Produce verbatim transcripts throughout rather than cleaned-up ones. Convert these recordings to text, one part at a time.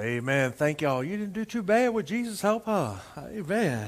Amen. Thank y'all. You didn't do too bad with Jesus' help, huh? Amen.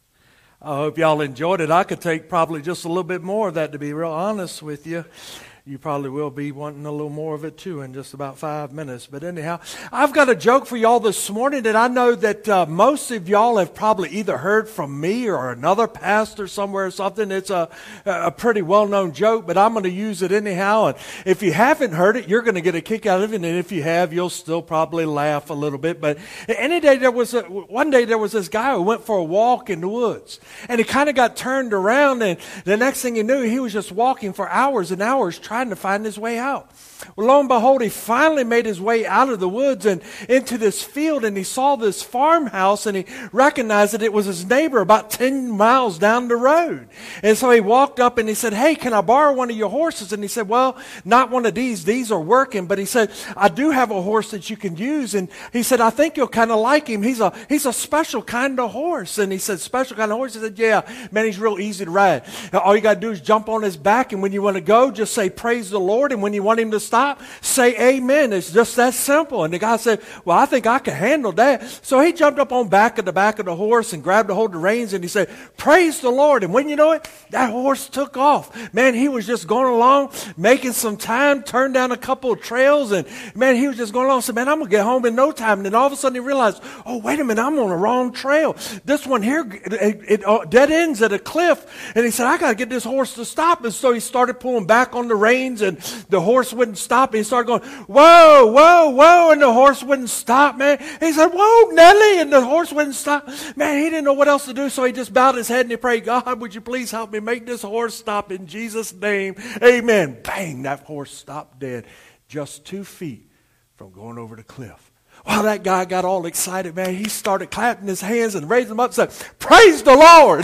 I hope y'all enjoyed it. I could take probably just a little bit more of that, to be real honest with you. You probably will be wanting a little more of it too in just about five minutes. But anyhow, I've got a joke for y'all this morning that I know that uh, most of y'all have probably either heard from me or another pastor somewhere or something. It's a, a pretty well-known joke, but I'm going to use it anyhow. And if you haven't heard it, you're going to get a kick out of it. And if you have, you'll still probably laugh a little bit. But any day there was a, one day there was this guy who went for a walk in the woods. And he kind of got turned around, and the next thing he knew, he was just walking for hours and hours trying to find his way out. Well, lo and behold, he finally made his way out of the woods and into this field, and he saw this farmhouse, and he recognized that it was his neighbor about ten miles down the road. And so he walked up and he said, "Hey, can I borrow one of your horses?" And he said, "Well, not one of these. These are working." But he said, "I do have a horse that you can use." And he said, "I think you'll kind of like him. He's a he's a special kind of horse." And he said, "Special kind of horse?" He said, "Yeah, man, he's real easy to ride. All you got to do is jump on his back, and when you want to go, just say, 'Praise the Lord.' And when you want him to stop, say amen." It's just that simple. And the guy said, "Well, I think I can handle that." So he jumped up on back of the back of the horse and grabbed a hold of the reins, and he said, "Praise the Lord." And when you know it, that horse took off. Man, he was just going along, making some time, turned down a couple of trails, and man, he was just going along. Said, "Man, I'm going to get home in no time." And then all of a sudden he realized, "Oh, wait a minute, I'm on the wrong trail. This one here, it, it uh, dead ends at a cliff." And he said, "I got to get this horse to stop." And so he started pulling back on the reins, and the horse wouldn't stop. He started going, "Whoa, whoa, whoa," and the horse wouldn't stop, man. He said, "Whoa, Nelly," and the horse wouldn't stop. Man, he didn't know what else to do, so he just bowed his head and he prayed, "God, would you please help me make this horse stop in Jesus' name? Amen." Bang, that horse stopped dead, just two feet from going over the cliff. Well, that guy got all excited, man. He started clapping his hands and raising them up and said, "Praise the Lord."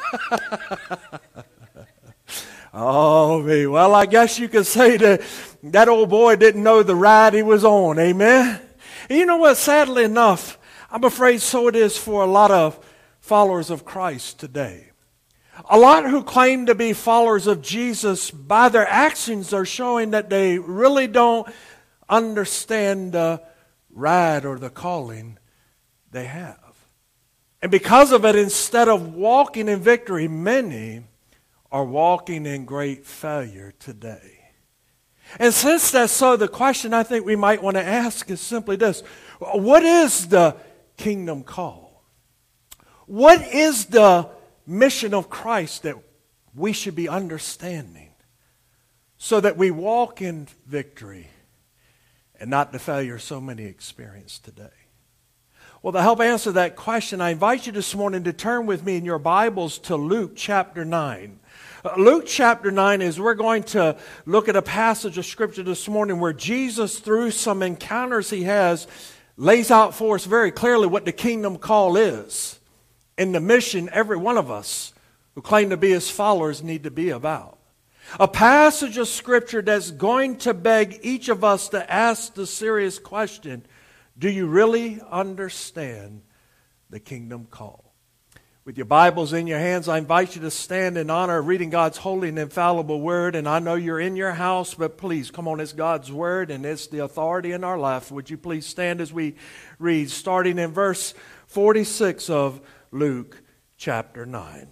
Oh, me. Well, I guess you could say that that old boy didn't know the ride he was on. Amen. And you know what? Sadly enough, I'm afraid so it is for a lot of followers of Christ today. A lot who claim to be followers of Jesus, by their actions, are showing that they really don't understand the ride or the calling they have. And because of it, instead of walking in victory, many are walking in great failure today. And since that's so, the question I think we might want to ask is simply this: what is the kingdom call? What is the mission of Christ that we should be understanding so that we walk in victory and not the failure so many experience today? Well, to help answer that question, I invite you this morning to turn with me in your Bibles to Luke chapter nine. Uh, Luke chapter nine is, we're going to look at a passage of Scripture this morning where Jesus, through some encounters he has, lays out for us very clearly what the kingdom call is and the mission every one of us who claim to be his followers need to be about. A passage of Scripture that's going to beg each of us to ask the serious question: do you really understand the kingdom call? With your Bibles in your hands, I invite you to stand in honor of reading God's holy and infallible word. And I know you're in your house, but please, come on, it's God's word and it's the authority in our life. Would you please stand as we read, starting in verse forty-six of Luke chapter nine.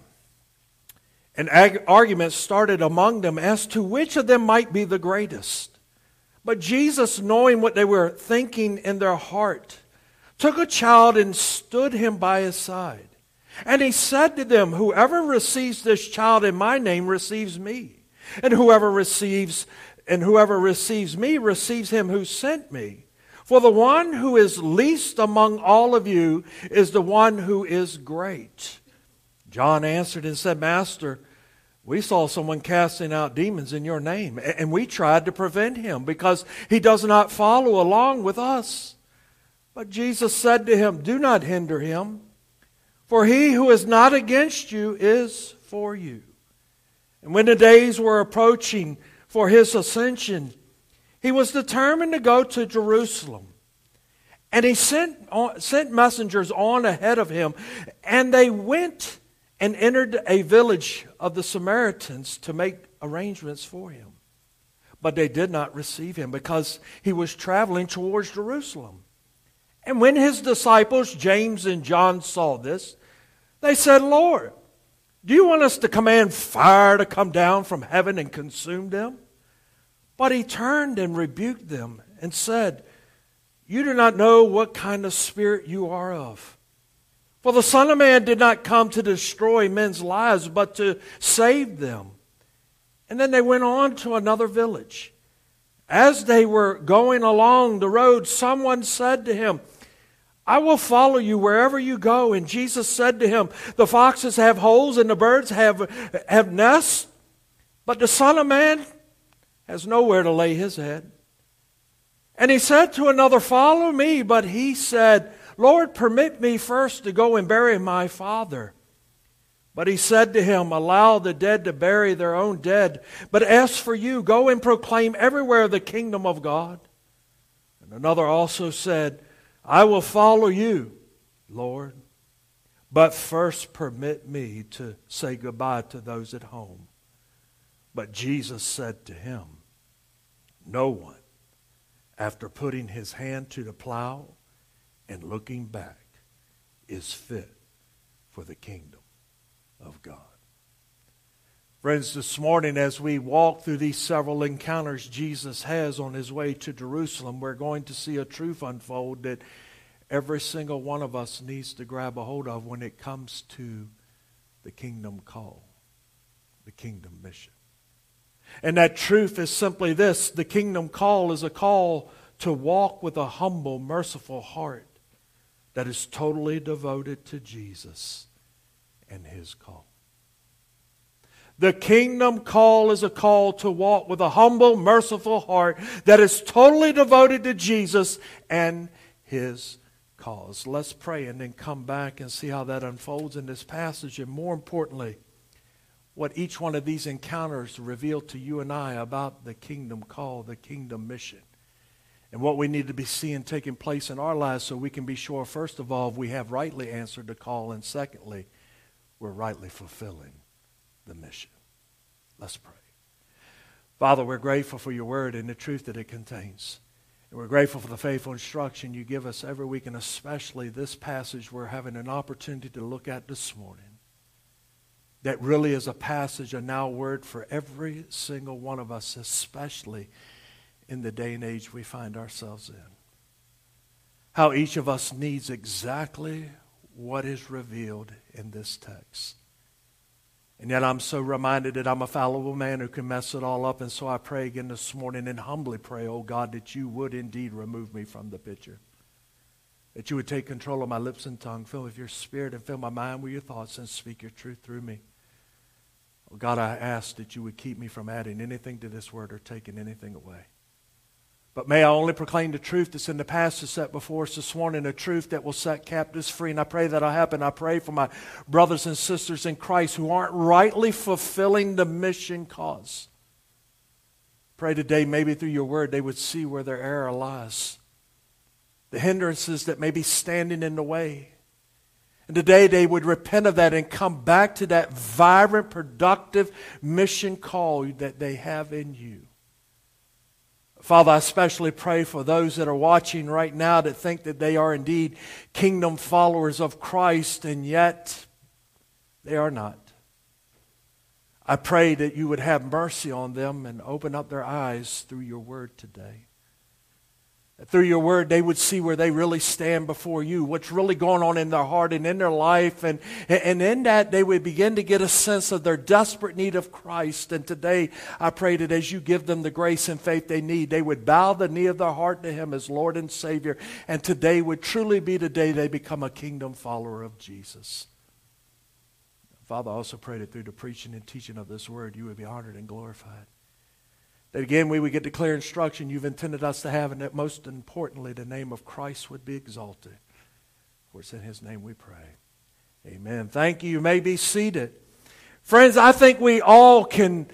An ag- argument started among them as to which of them might be the greatest. But Jesus, knowing what they were thinking in their heart, took a child and stood him by his side. And he said to them, "Whoever receives this child in my name receives me. And whoever receives and whoever receives me receives him who sent me. For the one who is least among all of you is the one who is great." John answered and said, "Master, we saw someone casting out demons in your name, and we tried to prevent him because he does not follow along with us." But Jesus said to him, "Do not hinder him, for he who is not against you is for you." And when the days were approaching for his ascension, he was determined to go to Jerusalem. And he sent, on, sent messengers on ahead of him, and they went and entered a village of the Samaritans to make arrangements for him. But they did not receive him because he was traveling towards Jerusalem. And when his disciples, James and John, saw this, they said, Lord, do you want us to command fire to come down from heaven and consume them? But he turned and rebuked them and said, you do not know what kind of spirit you are of. For the Son of Man did not come to destroy men's lives, but to save them. And then they went on to another village. As they were going along the road, someone said to him, I will follow you wherever you go. And Jesus said to him, the foxes have holes and the birds have, have nests, but the Son of Man has nowhere to lay his head. And he said to another, follow me. But he said, Lord, permit me first to go and bury my father. But he said to him, allow the dead to bury their own dead. But as for you, go and proclaim everywhere the kingdom of God. And another also said, I will follow you, Lord, but first permit me to say goodbye to those at home. But Jesus said to him, no one, after putting his hand to the plow and looking back, is fit for the kingdom of God. Friends, this morning as we walk through these several encounters Jesus has on his way to Jerusalem, we're going to see a truth unfold that every single one of us needs to grab a hold of when it comes to the kingdom call, the kingdom mission. And that truth is simply this: the kingdom call is a call to walk with a humble, merciful heart that is totally devoted to Jesus and his call. The kingdom call is a call to walk with a humble, merciful heart that is totally devoted to Jesus and his cause. Let's pray and then come back and see how that unfolds in this passage, and more importantly, what each one of these encounters reveal to you and I about the kingdom call, the kingdom mission, and what we need to be seeing taking place in our lives so we can be sure, first of all, we have rightly answered the call, and secondly, we're rightly fulfilling the mission. Let's pray. Father, we're grateful for your word and the truth that it contains. And we're grateful for the faithful instruction you give us every week, and especially this passage we're having an opportunity to look at this morning. That really is a passage, a now word for every single one of us, especially in the day and age we find ourselves in. How each of us needs exactly what is revealed in this text. And yet I'm so reminded that I'm a fallible man who can mess it all up. And so I pray again this morning and humbly pray, oh God, that you would indeed remove me from the picture. That you would take control of my lips and tongue, fill with your spirit and fill my mind with your thoughts and speak your truth through me. Oh God, I ask that you would keep me from adding anything to this word or taking anything away. But may I only proclaim the truth that's in the passage set before us this morning, a truth that will set captives free. And I pray that'll happen. I pray for my brothers and sisters in Christ who aren't rightly fulfilling the mission cause. Pray today, maybe through your word, they would see where their error lies, the hindrances that may be standing in the way. And today they would repent of that and come back to that vibrant, productive mission call that they have in you. Father, I especially pray for those that are watching right now that think that they are indeed kingdom followers of Christ, and yet they are not. I pray that you would have mercy on them and open up their eyes through your word today. That through your word they would see where they really stand before you, what's really going on in their heart and in their life. And, and in that they would begin to get a sense of their desperate need of Christ. And today I pray that as you give them the grace and faith they need, they would bow the knee of their heart to him as Lord and Savior. And today would truly be the day they become a kingdom follower of Jesus. Father, I also pray that through the preaching and teaching of this word, you would be honored and glorified. That again we would get the clear instruction you've intended us to have, and that most importantly the name of Christ would be exalted. For it's in his name we pray. Amen. Thank you. You may be seated. Friends, I think we all can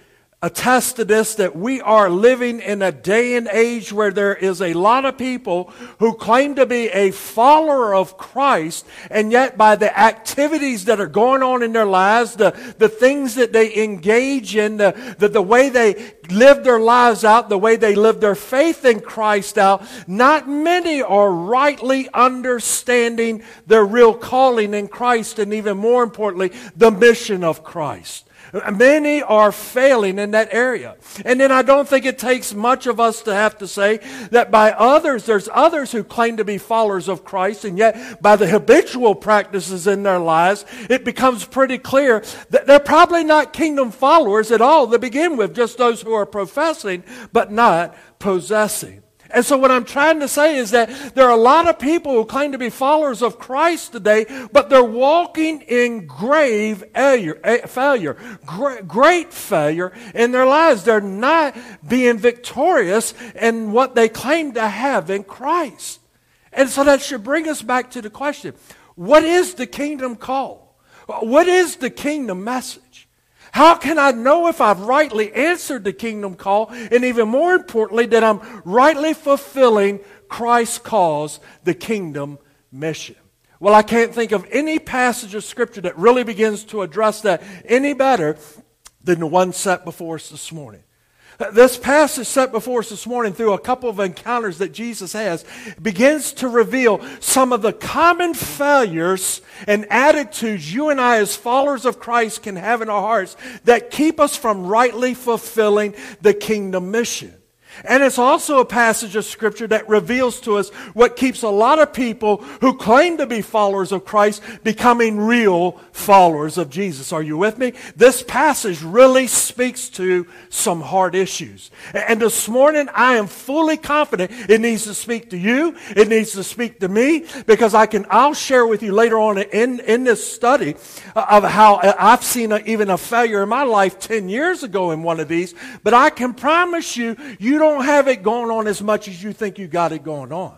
attest to this, that we are living in a day and age where there is a lot of people who claim to be a follower of Christ, and yet by the activities that are going on in their lives, the, the things that they engage in, the, the, the way they live their lives out, the way they live their faith in Christ out, not many are rightly understanding their real calling in Christ, and even more importantly, the mission of Christ. Many are failing in that area. And then I don't think it takes much of us to have to say that by others, there's others who claim to be followers of Christ, and yet by the habitual practices in their lives, it becomes pretty clear that they're probably not kingdom followers at all to begin with, just those who are professing but not possessing. And so what I'm trying to say is that there are a lot of people who claim to be followers of Christ today, but they're walking in grave failure, great failure in their lives. They're not being victorious in what they claim to have in Christ. And so that should bring us back to the question, what is the kingdom call? What is the kingdom message? How can I know if I've rightly answered the kingdom call, and even more importantly, that I'm rightly fulfilling Christ's cause, the kingdom mission? Well, I can't think of any passage of Scripture that really begins to address that any better than the one set before us this morning. This passage set before us this morning, through a couple of encounters that Jesus has, begins to reveal some of the common failures and attitudes you and I as followers of Christ can have in our hearts that keep us from rightly fulfilling the kingdom mission. And it's also a passage of Scripture that reveals to us what keeps a lot of people who claim to be followers of Christ becoming real followers of Jesus. Are you with me? This passage really speaks to some hard issues. And this morning, I am fully confident it needs to speak to you. It needs to speak to me, because I can, I'll share with you later on in, in this study of how I've seen a, even a failure in my life ten years ago in one of these. But I can promise you, you don't don't have it going on as much as you think you got it going on.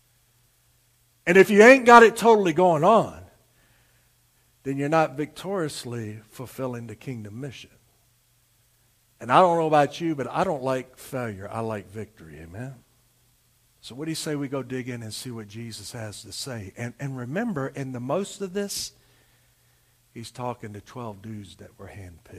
And if you ain't got it totally going on, then you're not victoriously fulfilling the kingdom mission. And I don't know about you, but I don't like failure. I like victory. Amen? So what do you say we go dig in and see what Jesus has to say? And, and remember, in the most of this, he's talking to twelve dudes that were handpicked.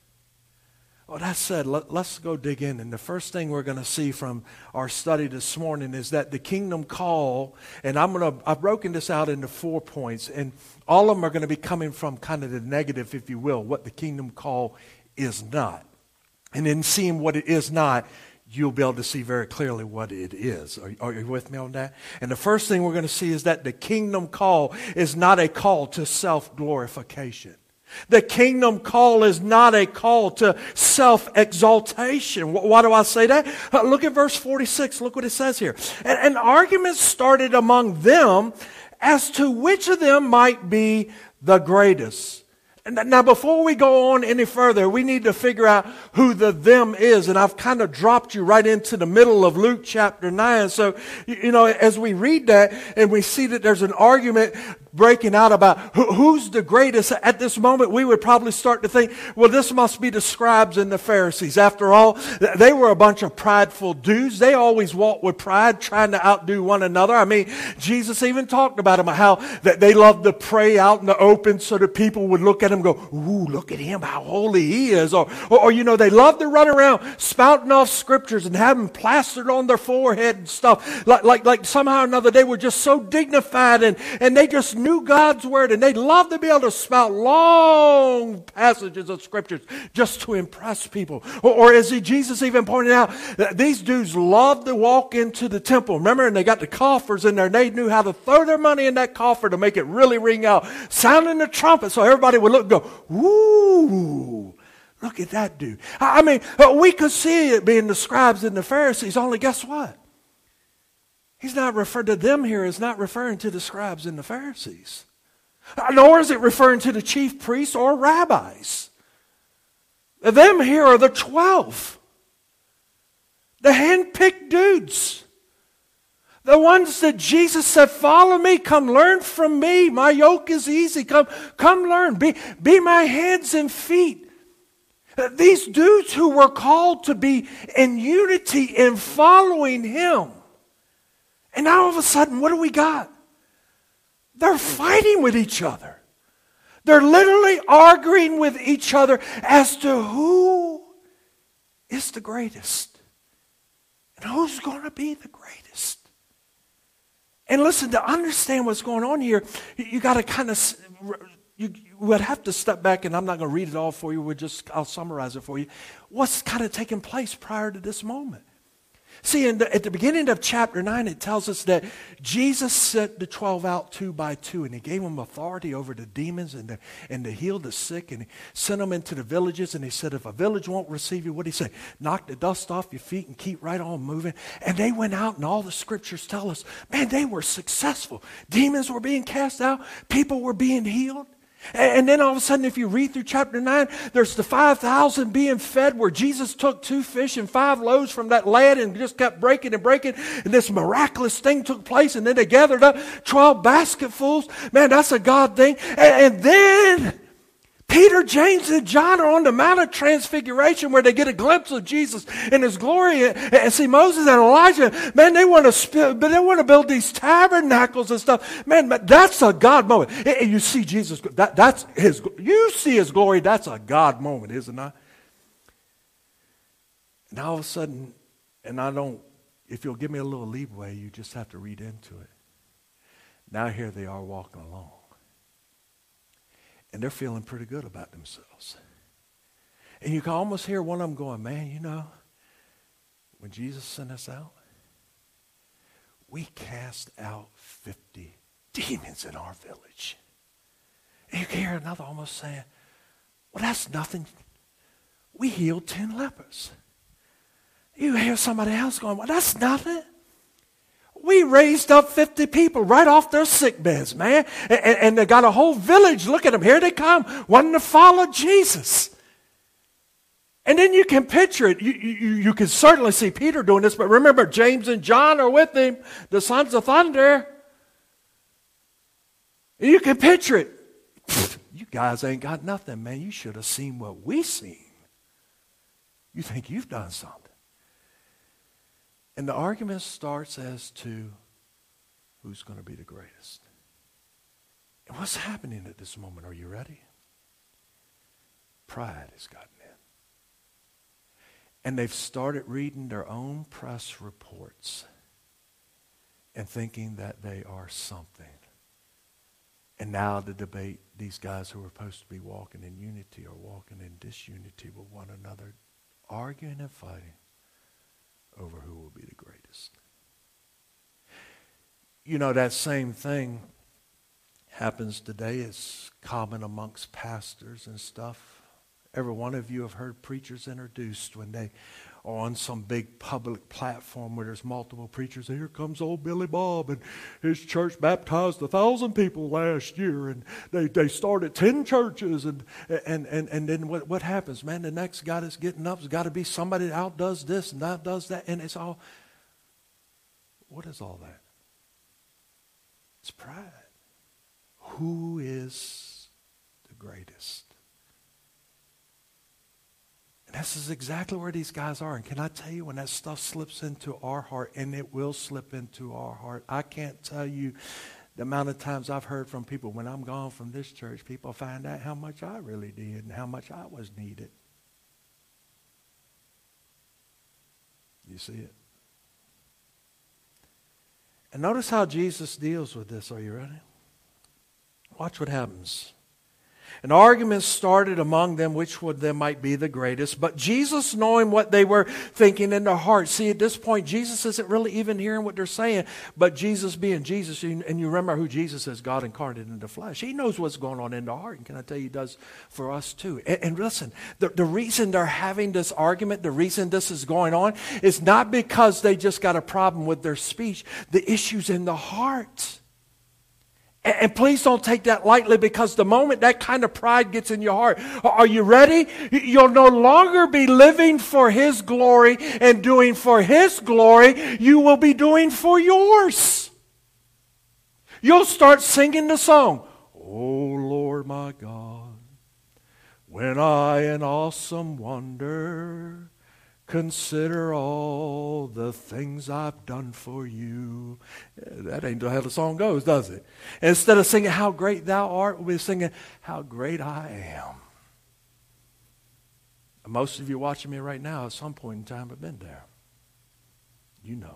Well, that said, let, let's go dig in. And the first thing we're going to see from our study this morning is that the kingdom call, and I'm going to, I've broken this out into four points, and all of them are going to be coming from kind of the negative, if you will, what the kingdom call is not. And in seeing what it is not, you'll be able to see very clearly what it is. Are, are you with me on that? And the first thing we're going to see is that the kingdom call is not a call to self-glorification. The kingdom call is not a call to self-exaltation. Why do I say that? Uh, look at verse forty-six. Look what it says here. And, and arguments started among them as to which of them might be the greatest. And now, before we go on any further, we need to figure out who the them is. And I've kind of dropped you right into the middle of Luke chapter nine. So, you know, as we read that and we see that there's an argument breaking out about who, who's the greatest, at this moment we would probably start to think, well, this must be the scribes and the Pharisees. After all, they were a bunch of prideful dudes. They always walked with pride, trying to outdo one another. I mean, Jesus even talked about them, how that they loved to pray out in the open so that people would look at him and go, ooh, look at him, how holy he is. Or, or, or you know, they loved to run around spouting off scriptures and have them plastered on their forehead and stuff. Like, like, like somehow or another they were just so dignified, and, and they just knew God's word, and they loved to be able to spout long passages of scriptures just to impress people. Or, or as Jesus even pointed out, these dudes loved to walk into the temple. Remember, and they got the coffers in there, and they knew how to throw their money in that coffer to make it really ring out, sounding the trumpet so everybody would look and go, ooh, look at that dude. I mean, we could see it being the scribes and the Pharisees, only guess what? He's not referring to them here, is not referring to the scribes and the Pharisees. Nor is it referring to the chief priests or rabbis. Them here are the twelve. The hand-picked dudes. The ones that Jesus said, follow me, come learn from me. My yoke is easy. Come, come learn. Be, be my hands and feet. These dudes who were called to be in unity in following him. And now all of a sudden, what do we got? They're fighting with each other. They're literally arguing with each other as to who is the greatest. And who's going to be the greatest. And listen, to understand what's going on here, you got to kind of, you would have to step back, and I'm not going to read it all for you. We'll just, I'll summarize it for you. What's kind of taking place prior to this moment? See, in the, at the beginning of chapter nine, it tells us that Jesus sent the twelve out two by two, and he gave them authority over the demons and, the, and to heal the sick, and he sent them into the villages, and he said, if a village won't receive you, what did he say? Knock the dust off your feet and keep right on moving. And they went out, and all the scriptures tell us, man, they were successful. Demons were being cast out. People were being healed. And then all of a sudden, if you read through chapter nine, there's the five thousand being fed where Jesus took two fish and five loaves from that lad and just kept breaking and breaking. And this miraculous thing took place. And then they gathered up twelve basketfuls. Man, that's a God thing. And, and then Peter, James, and John are on the Mount of Transfiguration where they get a glimpse of Jesus and his glory. And see, Moses and Elijah, man, they want to sp- but they want to build these tabernacles and stuff. Man, that's a God moment. And you see Jesus, that, that's his, you see his glory, that's a God moment, isn't it? And all of a sudden, and I don't, if you'll give me a little leeway, you just have to read into it. Now here they are walking along. And they're feeling pretty good about themselves. And you can almost hear one of them going, man, you know, when Jesus sent us out, we cast out fifty demons in our village. And you can hear another almost saying, well, that's nothing. We healed ten lepers. You hear somebody else going, well, that's nothing. We raised up fifty people right off their sick beds, man. And, and they got a whole village. Look at them. Here they come, wanting to follow Jesus. And then you can picture it. You, you, you can certainly see Peter doing this, but remember, James and John are with him, the sons of thunder. And you can picture it. You guys ain't got nothing, man. You should have seen what we seen. You think you've done something. And the argument starts as to who's going to be the greatest. And what's happening at this moment? Are you ready? Pride has gotten in. And they've started reading their own press reports and thinking that they are something. And now the debate, these guys who are supposed to be walking in unity are walking in disunity with one another, arguing and fighting over who will be the greatest. You know, that same thing happens today. It's common amongst pastors and stuff. Every one of you have heard preachers introduced when they are on some big public platform where there's multiple preachers. Here comes old Billy Bob, and his church baptized a thousand people last year, and they, they started ten churches, and and and and then what what happens, man? The next guy that's getting up has got to be somebody that outdoes this and outdoes that, and it's all. What is all that? It's pride. Who is the greatest? This is exactly where these guys are. And can I tell you, when that stuff slips into our heart, and it will slip into our heart, I can't tell you the amount of times I've heard from people, when I'm gone from this church, people find out how much I really did and how much I was needed. You see it? And notice how Jesus deals with this. Are you ready? Watch what happens. An argument started among them which of them might be the greatest. But Jesus, knowing what they were thinking in their hearts. See, at this point, Jesus isn't really even hearing what they're saying. But Jesus being Jesus, and you remember who Jesus is, God incarnate in the flesh. He knows what's going on in the heart. And can I tell you, he does for us too. And, and listen, the, the reason they're having this argument, the reason this is going on, is not because they just got a problem with their speech. The issue's in the heart. And please don't take that lightly, because the moment that kind of pride gets in your heart, are you ready? You'll no longer be living for His glory and doing for His glory. You will be doing for yours. You'll start singing the song, "Oh Lord my God, When I in awesome wonder consider all the things I've done for you. That ain't how the song goes, does it? Instead of singing, how great thou art, we'll be singing, how great I am. And most of you watching me right now at some point in time have been there. You know.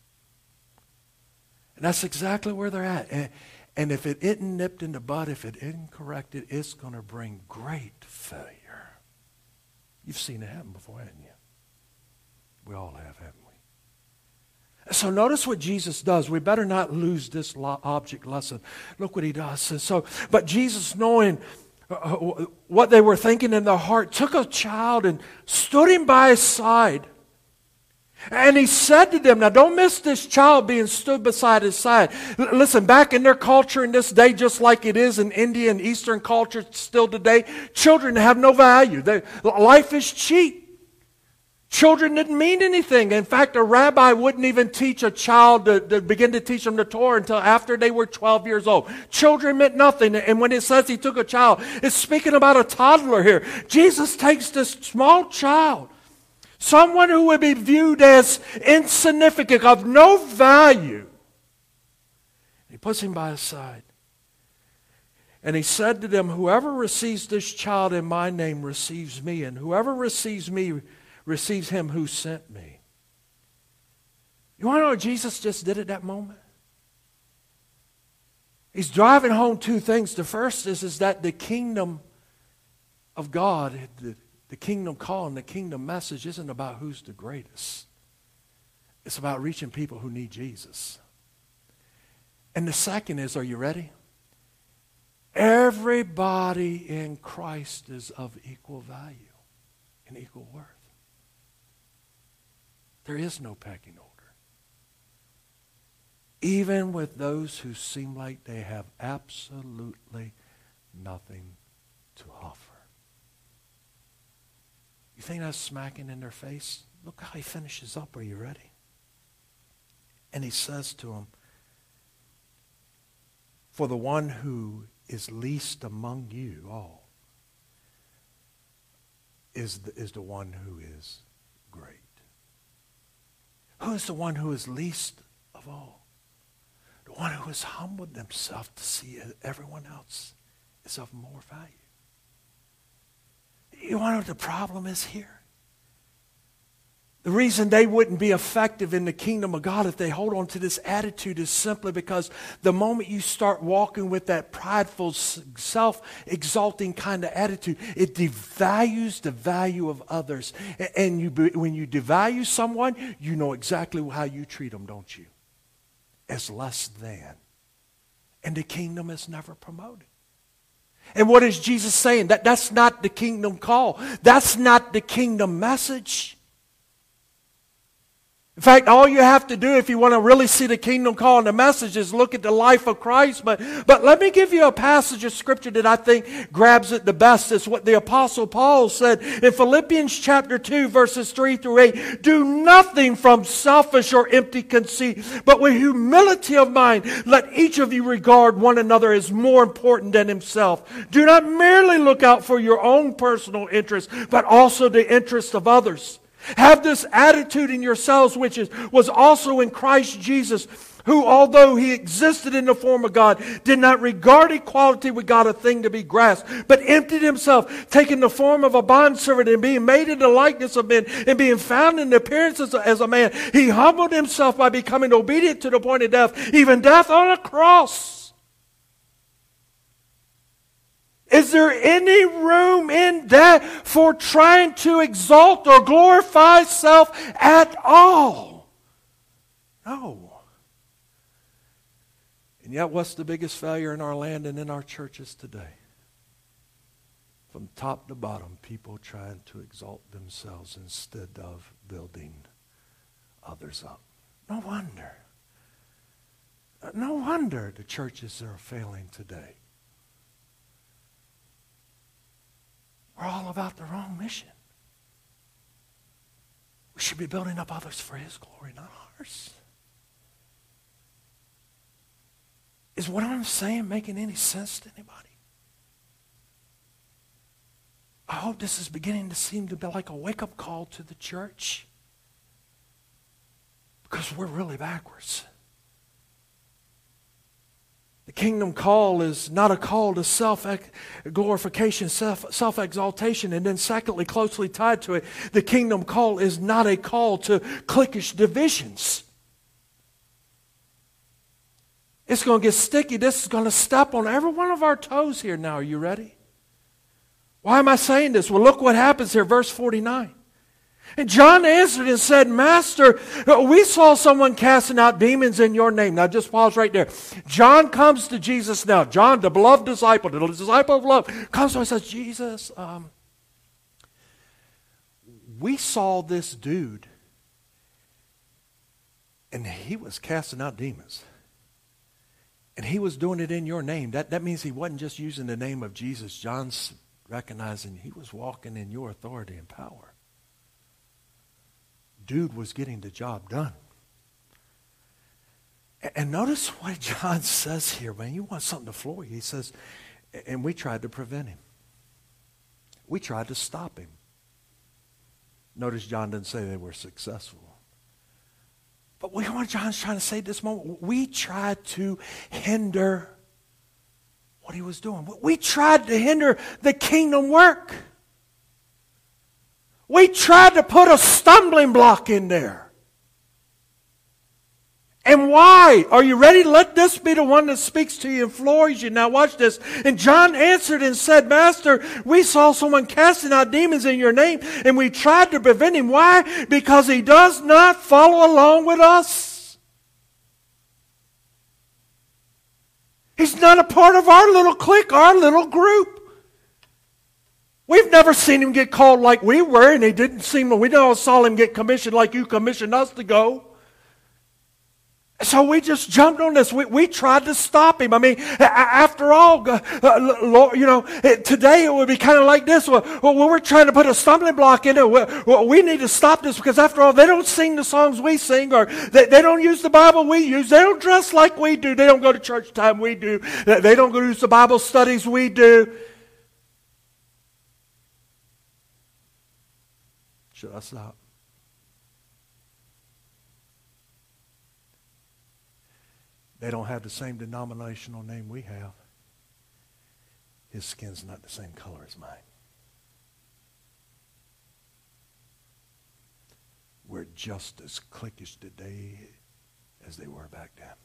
And that's exactly where they're at. And, and if it isn't nipped in the bud, if it isn't corrected, it's going to bring great failure. You've seen it happen before, haven't you? We all have, haven't we? So notice what Jesus does. We better not lose this lo- object lesson. Look what he does. And so, but Jesus, knowing uh, what they were thinking in their heart, took a child and stood him by his side. And he said to them, now don't miss this child being stood beside his side. L- listen, back in their culture in this day, just like it is in Indian and Eastern culture still today, children have no value. They, life is cheap. Children didn't mean anything. In fact, a rabbi wouldn't even teach a child to, to begin to teach them the Torah until after they were twelve years old. Children meant nothing. And when it says he took a child, it's speaking about a toddler here. Jesus takes this small child, someone who would be viewed as insignificant, of no value. He puts him by his side. And he said to them, whoever receives this child in my name receives me, and whoever receives me receives him who sent me. You want to know what Jesus just did at that moment? He's driving home two things. The first is, is that the kingdom of God, the, the kingdom call and the kingdom message isn't about who's the greatest. It's about reaching people who need Jesus. And the second is, are you ready? Everybody in Christ is of equal value and equal worth. There is no pecking order. Even with those who seem like they have absolutely nothing to offer. You think that's smacking in their face? Look how he finishes up. Are you ready? And he says to them, for the one who is least among you all is the, is the one who is great. Who is the one who is least of all? The one who has humbled themselves to see everyone else is of more value. You want to know what the problem is here? The reason they wouldn't be effective in the kingdom of God if they hold on to this attitude is simply because the moment you start walking with that prideful, self-exalting kind of attitude, it devalues the value of others. And you, when you devalue someone, you know exactly how you treat them, don't you? As less than. And the kingdom is never promoted. And what is Jesus saying? That, that's not the kingdom call. That's not the kingdom message. In fact, all you have to do if you want to really see the kingdom call and the message is look at the life of Christ. But, but let me give you a passage of Scripture that I think grabs it the best. It's what the Apostle Paul said in Philippians chapter two, verses three through eight. Do nothing from selfish or empty conceit, but with humility of mind, let each of you regard one another as more important than himself. Do not merely look out for your own personal interest, but also the interest of others. Have this attitude in yourselves, which is, was also in Christ Jesus, who, although he existed in the form of God, did not regard equality with God a thing to be grasped, but emptied himself, taking the form of a bondservant and being made in the likeness of men, and being found in the appearance as a, as a man. He humbled himself by becoming obedient to the point of death, even death on a cross. Is there any room in that for trying to exalt or glorify self at all? No. And yet, what's the biggest failure in our land and in our churches today? From top to bottom, people trying to exalt themselves instead of building others up. No wonder. No wonder the churches are failing today. We're all about the wrong mission. We should be building up others for his glory, not ours. Is what I'm saying making any sense to anybody? I hope this is beginning to seem to be like a wake-up call to the church. Because we're really backwards. The kingdom call is not a call to self-glorification, self, self-exaltation. And then secondly, closely tied to it, the kingdom call is not a call to cliquish divisions. It's going to get sticky. This is going to step on every one of our toes here now. Are you ready? Why am I saying this? Well, look what happens here, verse forty-nine. And John answered and said, Master, we saw someone casting out demons in your name. Now just pause right there. John comes to Jesus now. John, the beloved disciple, the disciple of love, comes to him and says, Jesus, um, we saw this dude, and he was casting out demons. And he was doing it in your name. That, that means he wasn't just using the name of Jesus. John's recognizing he was walking in your authority and power. Dude was getting the job done. And notice what John says here, man. You want something to floor you. He says, and we tried to prevent him. We tried to stop him. Notice John didn't say they were successful. But what John's trying to say at this moment, we tried to hinder what he was doing. We tried to hinder the kingdom work. We tried to put a stumbling block in there. And why? Are you ready? Let this be the one that speaks to you and floors you. Now watch this. And John answered and said, Master, we saw someone casting out demons in your name, and we tried to prevent him. Why? Because he does not follow along with us. He's not a part of our little clique, our little group. We've never seen him get called like we were, and he didn't seem, we never saw him get commissioned like you commissioned us to go. So we just jumped on this. We, we tried to stop him. I mean, after all, uh, Lord, you know, today it would be kind of like this. Well, we're trying to put a stumbling block in it. Well, we need to stop this because after all, they don't sing the songs we sing, or they, they don't use the Bible we use. They don't dress like we do. They don't go to church time we do. They don't go use the Bible studies we do. Should I stop? They don't have the same denominational name we have. His skin's not the same color as mine. We're just as cliquish today as they were back then.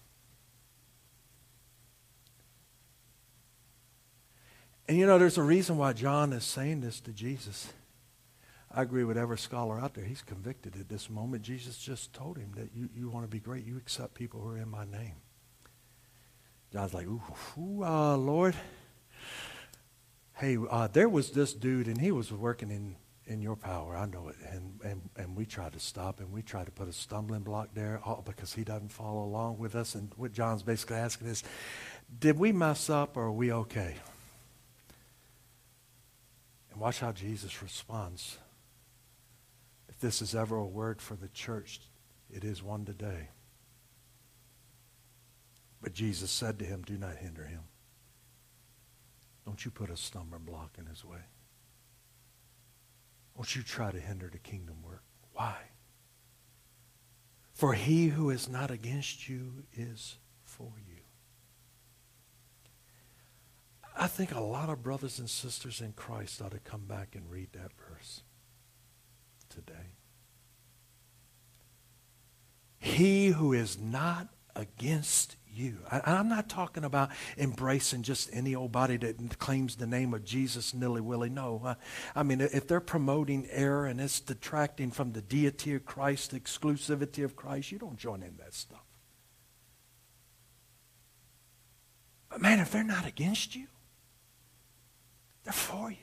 And you know, there's a reason why John is saying this to Jesus. I agree with every scholar out there. He's convicted at this moment. Jesus just told him that you, you want to be great. You accept people who are in my name. John's like, ooh, ooh uh, Lord. Hey, uh, there was this dude, and he was working in, in your power. I know it. And, and, and we tried to stop him. We tried to put a stumbling block there all because he doesn't follow along with us. And what John's basically asking is, did we mess up or are we okay? And watch how Jesus responds. If this is ever a word for the church, it is one today. But Jesus said to him, do not hinder him. Don't you put a stumbling block in his way. Don't you try to hinder the kingdom work. Why? For he who is not against you is for you. I think a lot of brothers and sisters in Christ ought to come back and read that verse today. He who is not against you. I, I'm not talking about embracing just any old body that claims the name of Jesus nilly-willy. No. I, I mean, if they're promoting error and it's detracting from the deity of Christ, the exclusivity of Christ, you don't join in that stuff. But man, if they're not against you, they're for you.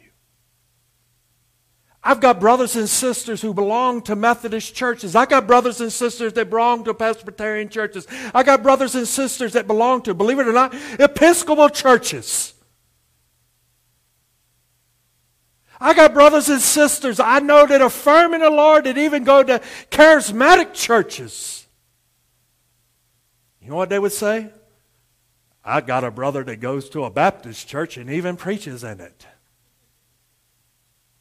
I've got brothers and sisters who belong to Methodist churches. I got brothers and sisters that belong to Presbyterian churches. I got brothers and sisters that belong to, believe it or not, Episcopal churches. I got brothers and sisters I know that are firm in the Lord that even go to charismatic churches. You know what they would say? I got a brother that goes to a Baptist church and even preaches in it.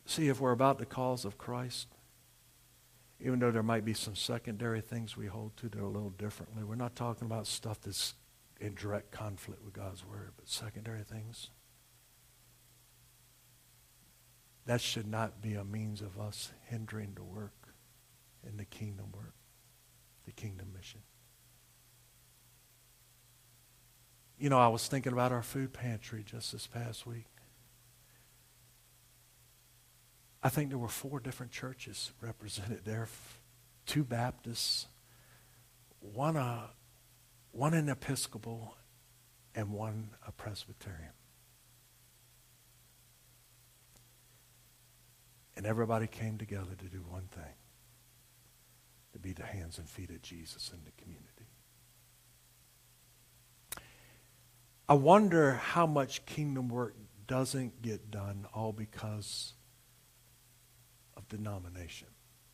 See, if we're about the cause of Christ, even though there might be some secondary things we hold to that are a little differently, we're not talking about stuff that's in direct conflict with God's word, but secondary things. That should not be a means of us hindering the work in the kingdom work, the kingdom mission. You know, I was thinking about our food pantry just this past week. I think there were four different churches represented there. Two Baptists, one, uh, one an Episcopal, and one a Presbyterian. And everybody came together to do one thing, to be the hands and feet of Jesus in the community. I wonder how much kingdom work doesn't get done all because of denomination.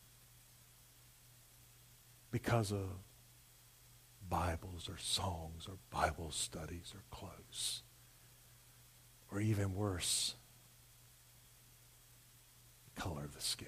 Because of Bibles or songs or Bible studies or clothes. Or even worse, the color of the skin.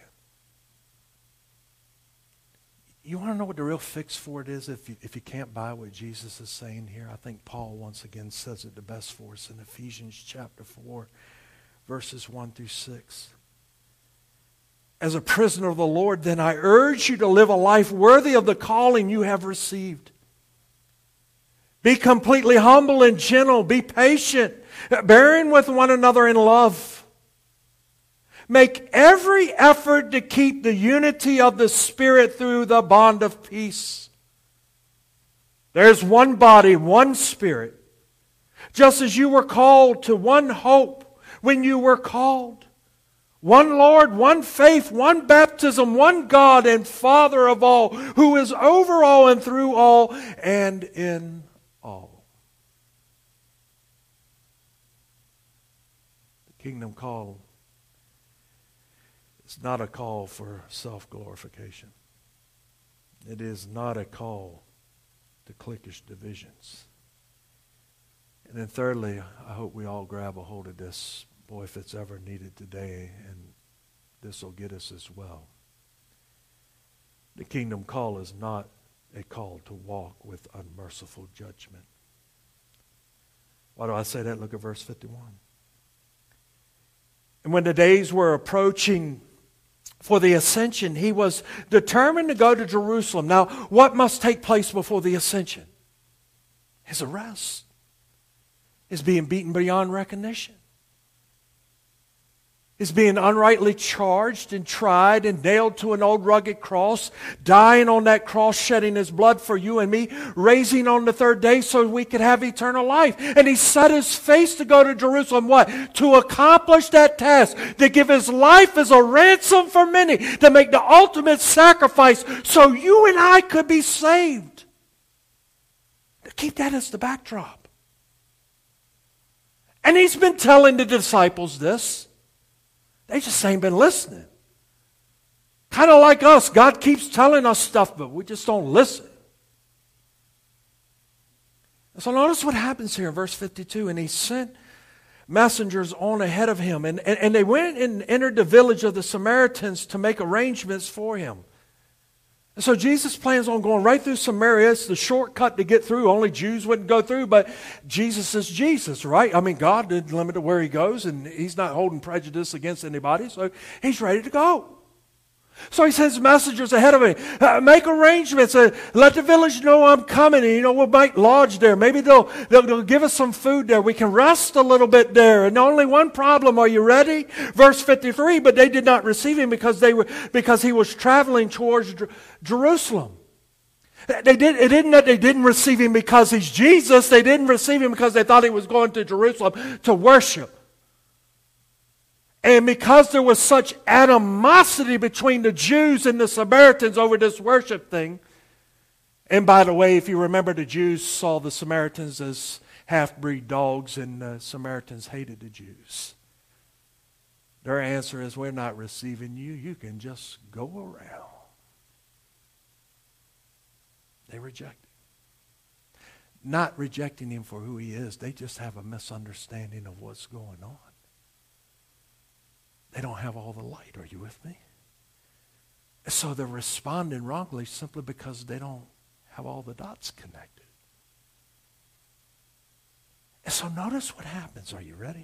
You want to know what the real fix for it is if you, if you can't buy what Jesus is saying here? I think Paul once again says it the best for us in Ephesians chapter four, verses one through six. As a prisoner of the Lord, then I urge you to live a life worthy of the calling you have received. Be completely humble and gentle. Be patient, bearing with one another in love. Make every effort to keep the unity of the Spirit through the bond of peace. There's one body, one Spirit. Just as you were called to one hope when you were called. One Lord, one faith, one baptism, one God and Father of all, who is over all and through all and in all. The kingdom call is not a call for self-glorification. It is not a call to cliquish divisions. And then thirdly, I hope we all grab a hold of this. Boy, if it's ever needed today, and this will get us as well. The kingdom call is not a call to walk with unmerciful judgment. Why do I say that? Look at verse fifty-one. And when the days were approaching for the ascension, he was determined to go to Jerusalem. Now, what must take place before the ascension? His arrest. His being beaten beyond recognition. Is being unrightly charged and tried and nailed to an old rugged cross, dying on that cross, shedding his blood for you and me, raising on the third day so we could have eternal life. And he set his face to go to Jerusalem, what? To accomplish that task, to give his life as a ransom for many, to make the ultimate sacrifice so you and I could be saved. To keep that as the backdrop. And he's been telling the disciples this. They just ain't been listening. Kind of like us. God keeps telling us stuff, but we just don't listen. And so notice what happens here in verse fifty-two. And he sent messengers on ahead of him. And, and, and they went and entered the village of the Samaritans to make arrangements for him. And so Jesus plans on going right through Samaria. It's the shortcut to get through. Only Jews wouldn't go through, but Jesus is Jesus, right? I mean, God didn't limit to where he goes, and he's not holding prejudice against anybody, so he's ready to go. So he sends messengers ahead of him. Uh, make arrangements. Uh, let the village know I'm coming. And, you know, we'll make lodge there. Maybe they'll, they'll, they'll give us some food there. We can rest a little bit there. And only one problem. Are you ready? Verse fifty-three. But they did not receive him because they were because he was traveling towards Jer- Jerusalem. They did. It didn't that they didn't receive him because he's Jesus. They didn't receive him because they thought he was going to Jerusalem to worship. And because there was such animosity between the Jews and the Samaritans over this worship thing, and by the way, if you remember, the Jews saw the Samaritans as half-breed dogs, and the Samaritans hated the Jews. Their answer is, we're not receiving you. You can just go around. They reject him. Not rejecting him for who he is. They just have a misunderstanding of what's going on. they don't have all the light. Are you with me? So they're responding wrongly simply because they don't have all the dots connected. And so notice what happens. Are you ready?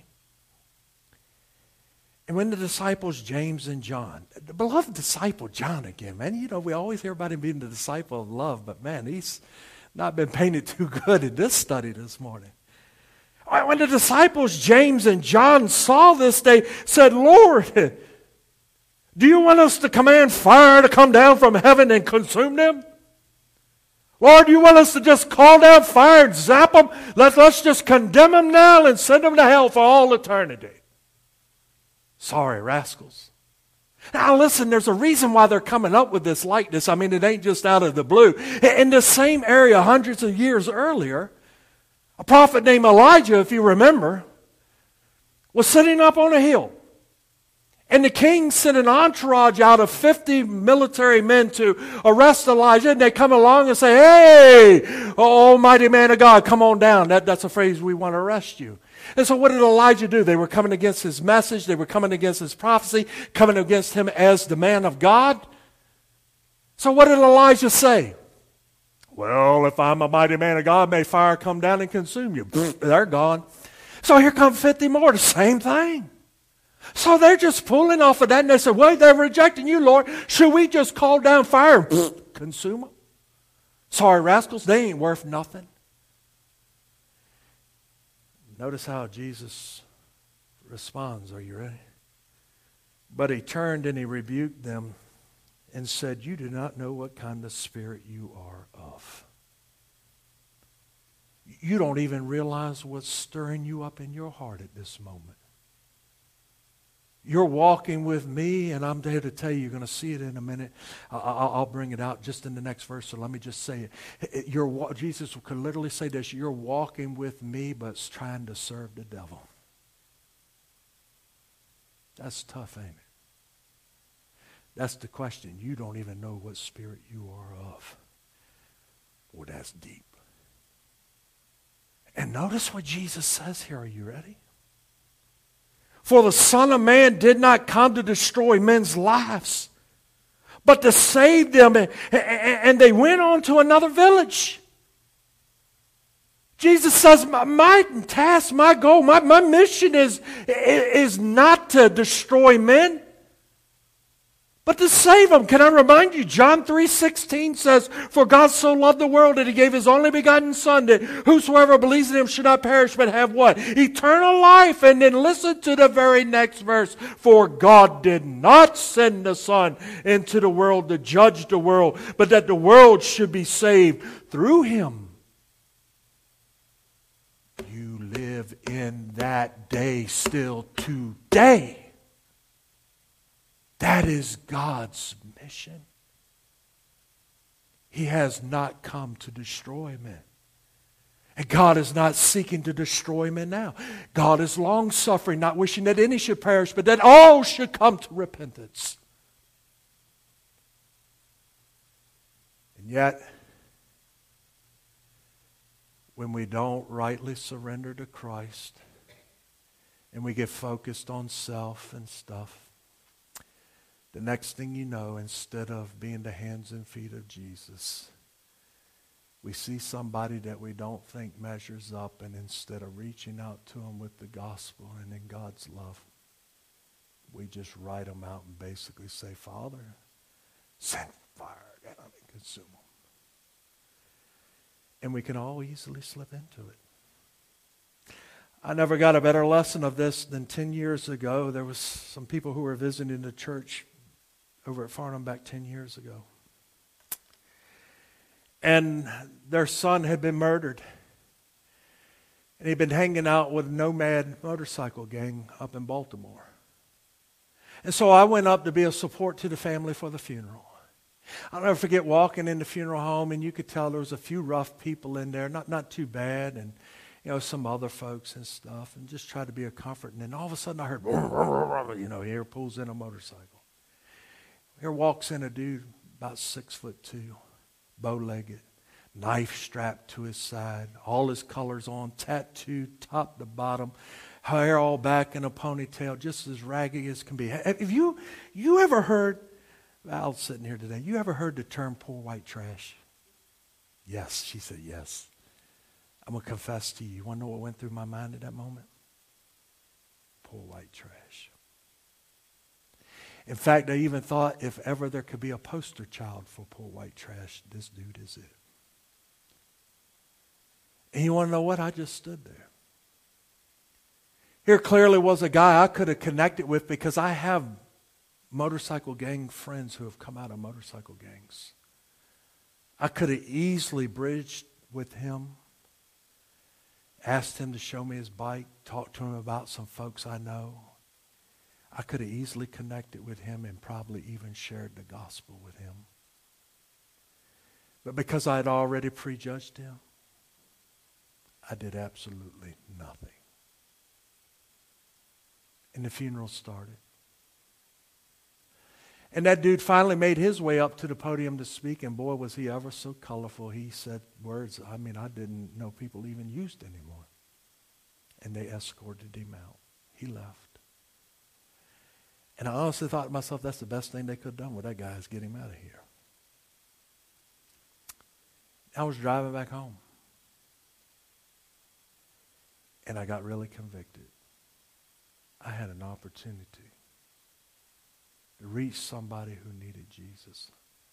And when the disciples, James and John, the beloved disciple John again, man, you know, we always hear about him being the disciple of love, but man, he's not been painted too good in this study this morning. When the disciples, James and John, saw this, they said, Lord, do you want us to command fire to come down from heaven and consume them? Lord, do you want us to just call down fire and zap them? Let, let's just condemn them now and send them to hell for all eternity. Sorry, rascals. Now listen, there's a reason why they're coming up with this likeness. I mean, it ain't just out of the blue. In the same area hundreds of years earlier, a prophet named Elijah, if you remember, was sitting up on a hill. And the king sent an entourage out of fifty military men to arrest Elijah. And they come along and say, hey, almighty man of God, come on down. That, that's a phrase, we want to arrest you. And so what did Elijah do? They were coming against his message. They were coming against his prophecy, coming against him as the man of God. So what did Elijah say? Well, if I'm a mighty man of God, may fire come down and consume you. They're gone. So here come fifty more, the same thing. So they're just pulling off of that, and they said, well, they're rejecting you, Lord. Should we just call down fire and consume them? Sorry, rascals, they ain't worth nothing. Notice how Jesus responds. Are you ready? But he turned and he rebuked them and said, you do not know what kind of spirit you are of. You don't even realize what's stirring you up in your heart at this moment. You're walking with me, and I'm there to tell you, you're going to see it in a minute. I'll, I'll bring it out just in the next verse, so let me just say it. You're, Jesus could literally say this, you're walking with me, but it's trying to serve the devil. That's tough, ain't it? That's the question. You don't even know what spirit you are of. Well, that's deep. And notice what Jesus says here. Are you ready? For the Son of Man did not come to destroy men's lives, but to save them. And they went on to another village. Jesus says, my task, my goal, my, my mission is, is not to destroy men, but to save them. Can I remind you, John three sixteen says, for God so loved the world that he gave his only begotten Son, that whosoever believes in him should not perish but have what? Eternal life. And then listen to the very next verse. For God did not send the Son into the world to judge the world, but that the world should be saved through him. You live in that day still today. That is God's mission. He has not come to destroy men. And God is not seeking to destroy men now. God is long-suffering, not wishing that any should perish, but that all should come to repentance. And yet, when we don't rightly surrender to Christ, and we get focused on self and stuff, the next thing you know, instead of being the hands and feet of Jesus, we see somebody that we don't think measures up, and instead of reaching out to them with the gospel and in God's love, we just write them out and basically say, Father, send fire down and consume them. And we can all easily slip into it. I never got a better lesson of this than ten years ago. There was some people who were visiting the church over at Farnham back ten years ago. And their son had been murdered. And he'd been hanging out with a nomad motorcycle gang up in Baltimore. And so I went up to be a support to the family for the funeral. I'll never forget walking in the funeral home, and you could tell there was a few rough people in there, not, not too bad, and you know, some other folks and stuff, and just tried to be a comfort. And then all of a sudden I heard, you know, here pulls in a motorcycle. Here walks in a dude about six foot two, bow-legged, knife strapped to his side, all his colors on, tattooed top to bottom, hair all back in a ponytail, just as raggedy as can be. Have you, you ever heard, Val's sitting here today, you ever heard the term poor white trash? Yes, she said yes. I'm going to confess to you. You want to know what went through my mind at that moment? Poor white trash. In fact, I even thought if ever there could be a poster child for poor white trash, this dude is it. And you want to know what? I just stood there. Here clearly was a guy I could have connected with because I have motorcycle gang friends who have come out of motorcycle gangs. I could have easily bridged with him, asked him to show me his bike, talked to him about some folks I know. I could have easily connected with him and probably even shared the gospel with him. But because I had already prejudged him, I did absolutely nothing. And the funeral started. And that dude finally made his way up to the podium to speak, and boy, was he ever so colorful. He said words, I mean, I didn't know people even used anymore. And they escorted him out. He left. And I honestly thought to myself, that's the best thing they could have done with that guy is get him out of here. I was driving back home. And I got really convicted. I had an opportunity to reach somebody who needed Jesus.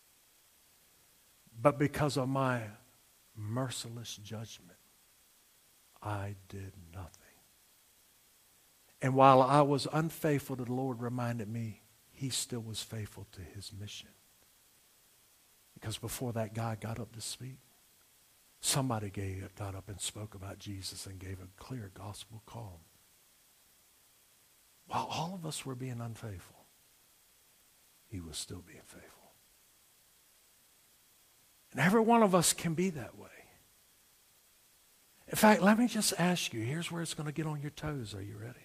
But because of my merciless judgment, I did nothing. And while I was unfaithful, the Lord reminded me he still was faithful to his mission. Because before that guy got up to speak, somebody gave, got up and spoke about Jesus and gave a clear gospel call. While all of us were being unfaithful, he was still being faithful. And every one of us can be that way. In fact, let me just ask you, here's where it's going to get on your toes. Are you ready?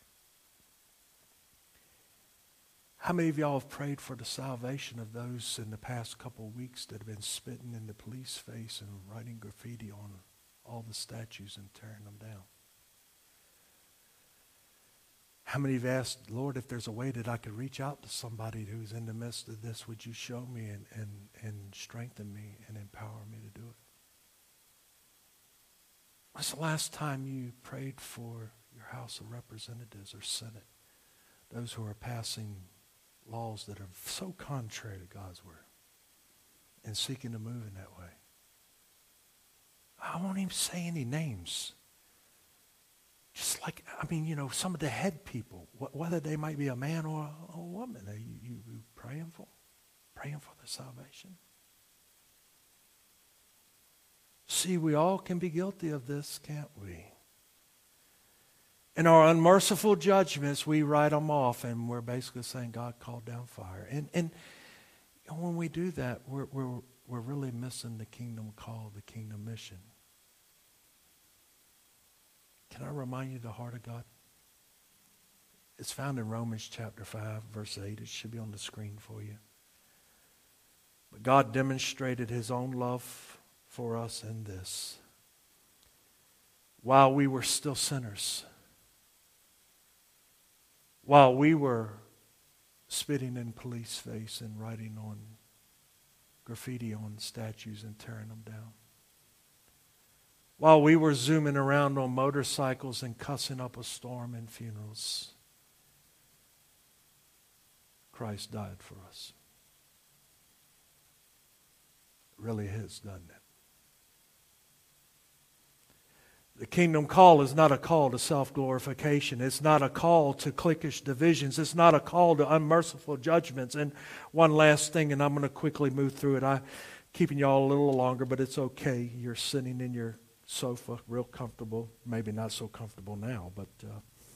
How many of y'all have prayed for the salvation of those in the past couple of weeks that have been spitting in the police face and writing graffiti on all the statues and tearing them down? How many have asked, Lord, if there's a way that I could reach out to somebody who's in the midst of this, would you show me and, and, and strengthen me and empower me to do it? When's the last time you prayed for your House of Representatives or Senate? Those who are passing laws that are so contrary to God's word and seeking to move in that way. I won't even say any names. Just like, I mean, you know, some of the head people, wh- whether they might be a man or a, a woman, are you, you, you praying for? Praying for their salvation? See, we all can be guilty of this, can't we? In our unmerciful judgments, we write them off, and we're basically saying God called down fire. And and when we do that, we're we're we're really missing the kingdom call, the kingdom mission. Can I remind you the heart of God? It's found in Romans chapter five, verse eight. It should be on the screen for you. But God demonstrated his own love for us in this. While we were still sinners, while we were spitting in police face and writing on graffiti on statues and tearing them down, while we were zooming around on motorcycles and cussing up a storm in funerals, Christ died for us. It really has done that. The kingdom call is not a call to self-glorification. It's not a call to cliquish divisions. It's not a call to unmerciful judgments. And one last thing, and I'm going to quickly move through it. I'm keeping y'all a little longer, but it's okay. You're sitting in your sofa, real comfortable. Maybe not so comfortable now, but uh,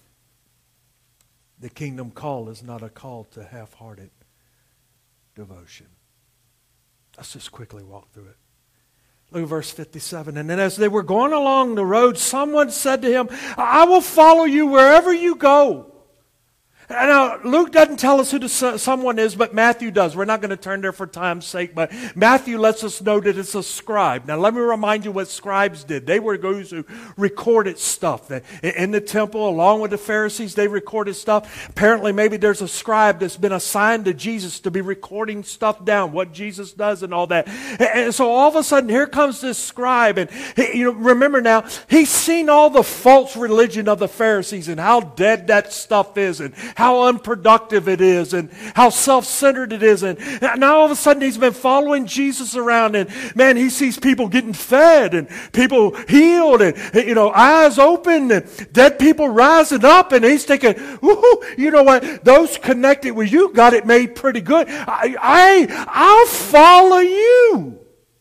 the kingdom call is not a call to half-hearted devotion. Let's just quickly walk through it. Look at verse fifty-seven. And then as they were going along the road, someone said to him, I will follow you wherever you go. Now, Luke doesn't tell us who the someone is, but Matthew does. We're not going to turn there for time's sake, but Matthew lets us know that it's a scribe. Now, let me remind you what scribes did. They were those who recorded stuff. In the temple, along with the Pharisees, they recorded stuff. Apparently, maybe there's a scribe that's been assigned to Jesus to be recording stuff down, what Jesus does and all that. And so all of a sudden, here comes this scribe. And he, you know, remember now, he's seen all the false religion of the Pharisees and how dead that stuff is and how unproductive it is and how self-centered it is. And now all of a sudden he's been following Jesus around, and man, he sees people getting fed and people healed and, you know, eyes open and dead people rising up, and he's thinking, woo, you know what, those connected with you got it made pretty good. I, I, I'll follow you.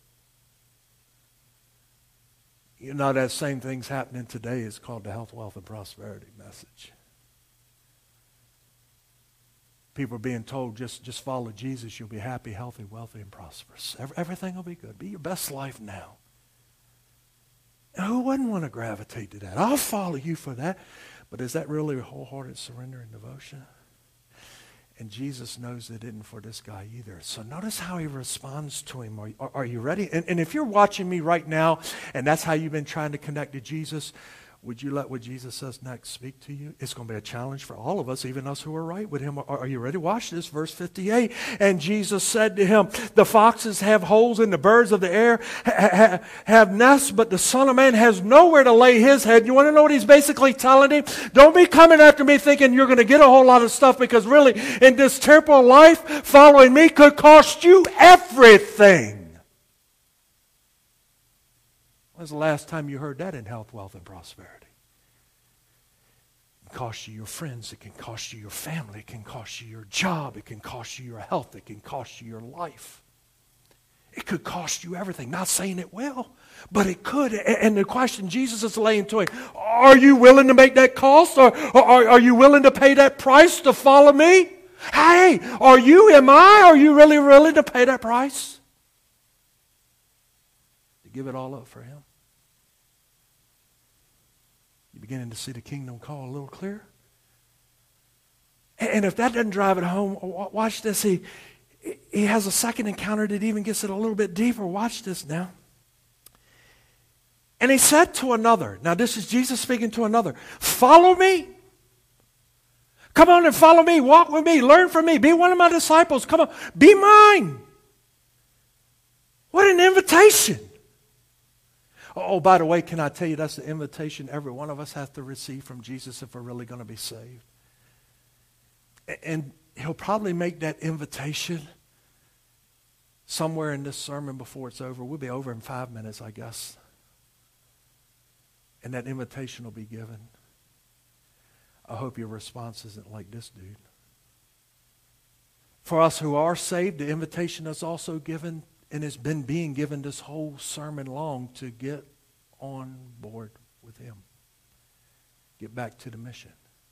You know, that same thing's happening today. It's called the health, wealth, and prosperity message. People are being told, just, just follow Jesus. You'll be happy, healthy, wealthy, and prosperous. Everything will be good. Be your best life now. And who wouldn't want to gravitate to that? I'll follow you for that. But is that really a wholehearted surrender and devotion? And Jesus knows it isn't for this guy either. So notice how he responds to him. Are, are, are you ready? And, and if you're watching me right now, and that's how you've been trying to connect to Jesus, would you let what Jesus says next speak to you? It's going to be a challenge for all of us, even us who are right with him. Are, are you ready? Watch this, verse fifty-eight. And Jesus said to him, the foxes have holes and the birds of the air ha- ha- have nests, but the Son of Man has nowhere to lay his head. You want to know what he's basically telling him? Don't be coming after me thinking you're going to get a whole lot of stuff, because really, in this temporal life, following me could cost you everything. When's the last time you heard that in health, wealth, and prosperity? It can cost you your friends. It can cost you your family. It can cost you your job. It can cost you your health. It can cost you your life. It could cost you everything. Not saying it will, but it could. And the question Jesus is laying to him, are you willing to make that cost? Or, or are you willing to pay that price to follow me? Hey, are you, am I, are you really willing to pay that price? To give it all up for him? You're beginning to see the kingdom call a little clearer? And if that doesn't drive it home, watch this. He, he has a second encounter that even gets it a little bit deeper. Watch this now. And he said to another, now this is Jesus speaking to another, follow me. Come on and follow me. Walk with me. Learn from me. Be one of my disciples. Come on. Be mine. What an invitation. Oh, by the way, can I tell you that's the invitation every one of us has to receive from Jesus if we're really going to be saved. And he'll probably make that invitation somewhere in this sermon before it's over. We'll be over in five minutes, I guess. And that invitation will be given. I hope your response isn't like this dude. For us who are saved, the invitation is also given, and it's been being given this whole sermon long, to get on board with him. Get back to the mission.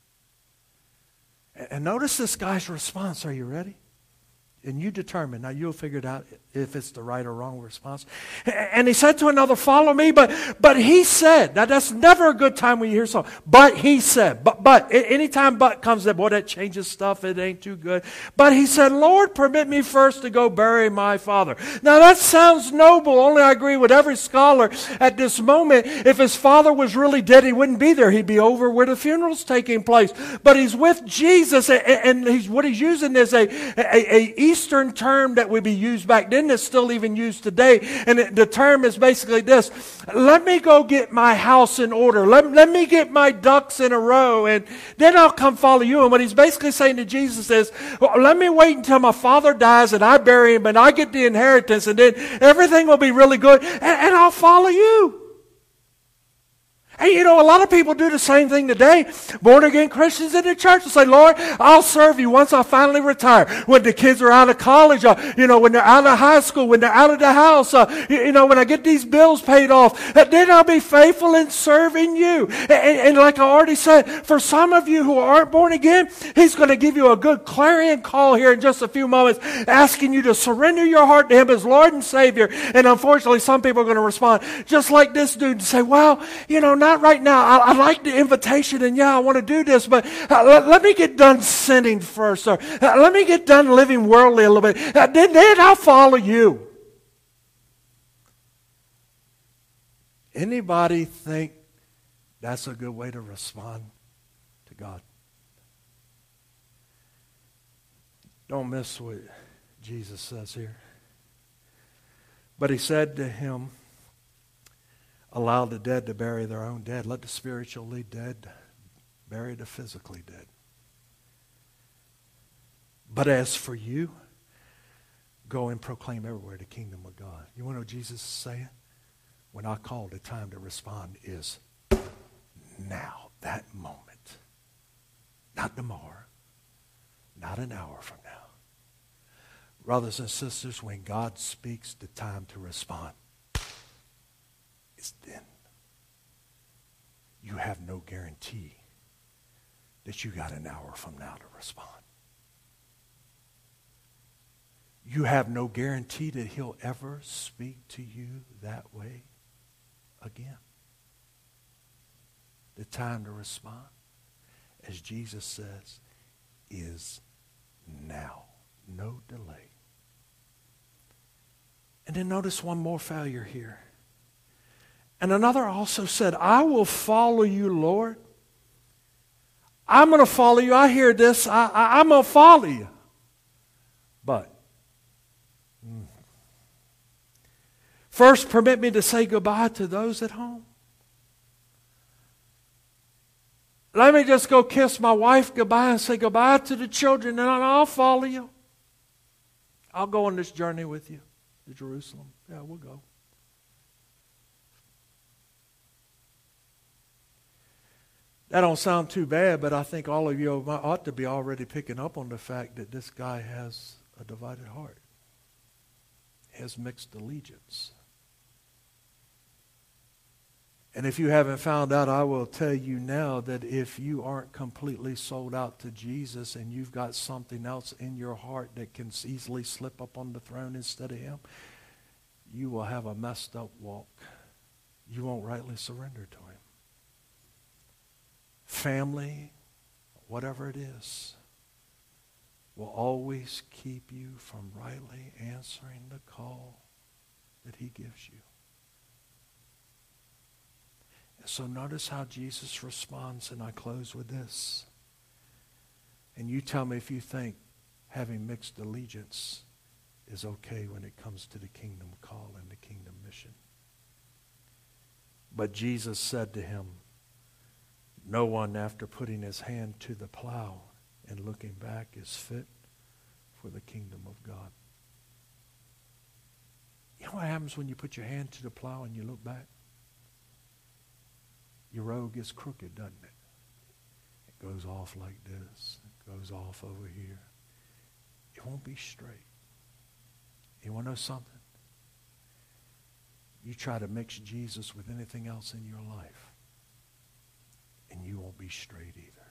And notice this guy's response. Are you ready? And you determine. Now you'll figure it out if it's the right or wrong response. And he said to another, follow me. But but he said, now that's never a good time when you hear something. But he said, but but anytime but comes up, boy, that changes stuff. It ain't too good. But he said, Lord, permit me first to go bury my father. Now that sounds noble. Only I agree with every scholar at this moment. If his father was really dead, he wouldn't be there. He'd be over where the funeral's taking place. But he's with Jesus, and he's what he's using is a a, a Eastern term that would be used back then that's still even used today. And it, the term is basically this: let me go get my house in order. Let, let me get my ducks in a row, and then I'll come follow you. And what he's basically saying to Jesus is, well, let me wait until my father dies and I bury him and I get the inheritance, and then everything will be really good, and, and I'll follow you. And you know, a lot of people do the same thing today. Born again Christians in the church will say, Lord, I'll serve you once I finally retire. When the kids are out of college, or, you know, when they're out of high school, when they're out of the house, uh, you, you know, when I get these bills paid off, then I'll be faithful in serving you. And, and like I already said, for some of you who aren't born again, he's going to give you a good clarion call here in just a few moments, asking you to surrender your heart to him as Lord and Savior. And unfortunately, some people are going to respond just like this dude and say, well, you know, not not right now. I, I like the invitation, and yeah, I want to do this, but uh, let, let me get done sinning first, or uh, let me get done living worldly a little bit. Uh, then, then I'll follow you. Anybody think that's a good way to respond to God? Don't miss what Jesus says here. But he said to him, allow the dead to bury their own dead. Let the spiritually dead bury the physically dead. But as for you, go and proclaim everywhere the kingdom of God. You want to know what Jesus is saying? When I call, the time to respond is now, that moment. Not tomorrow. Not an hour from now. Brothers and sisters, when God speaks, the time to respond is then. You have no guarantee that you got an hour from now to respond. You have no guarantee that he'll ever speak to you that way again. The time to respond, as Jesus says, is now. No delay. And then notice one more failure here. And another also said, I will follow you, Lord. I'm going to follow you. I hear this. I, I, I'm going to follow you. But, mm, first, permit me to say goodbye to those at home. Let me just go kiss my wife goodbye and say goodbye to the children, and I'll follow you. I'll go on this journey with you to Jerusalem. Yeah, we'll go. That don't sound too bad, but I think all of you ought to be already picking up on the fact that this guy has a divided heart. He has mixed allegiance. And if you haven't found out, I will tell you now that if you aren't completely sold out to Jesus and you've got something else in your heart that can easily slip up on the throne instead of him, you will have a messed up walk. You won't rightly surrender to him. Family, whatever it is, will always keep you from rightly answering the call that he gives you. So notice how Jesus responds, and I close with this. And you tell me if you think having mixed allegiance is okay when it comes to the kingdom call and the kingdom mission. But Jesus said to him, no one after putting his hand to the plow and looking back is fit for the kingdom of God. You know what happens when you put your hand to the plow and you look back? Your road gets crooked, doesn't it? It goes off like this. It goes off over here. It won't be straight. You want to know something? You try to mix Jesus with anything else in your life, and you won't be straight either.